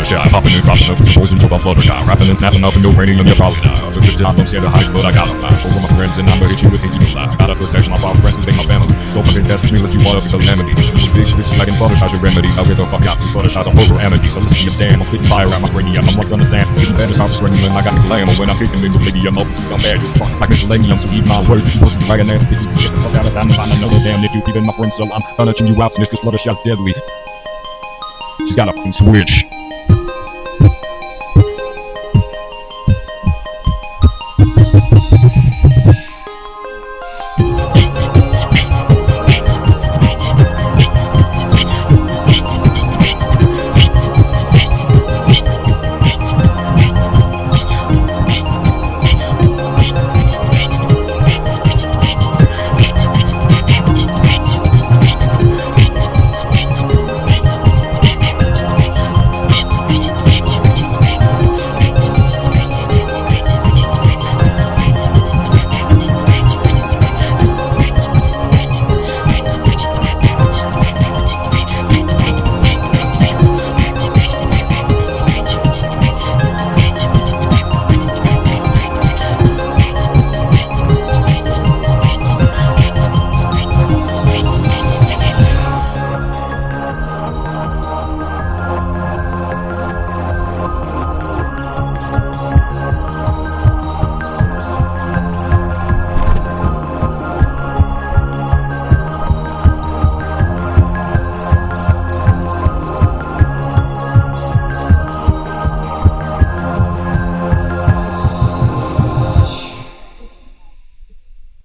Fluttershy, popping and cropping up with the boys and about Fluttershy, rapping and snapping up and no raining on your probably die. I took the job, don't scare the hype, but I gotta fly. Over my friends and I'ma hit you with hate you fly. Gotta protect my power friends and make my family. So fucking test me, let you all up to calamity. Big bitches like in Fluttershy's your remedy. I'll get the fuck out, these Fluttershy's a horror amity. So listen to your stand, I'm spitting fire out my cranium. I'm once understand, getting better, start swinging when I got the glam. When I'm kicking in the lady, I'm open, I'm bad, just fuck like miscellaneum. So eat my words, you wasn't dragging ass, bitch, you get the fuck out of time and find another damn nigga, even my friends, so I'm punching you out, snitch, cause Fluttershy's deadly. She's got a fucking switch.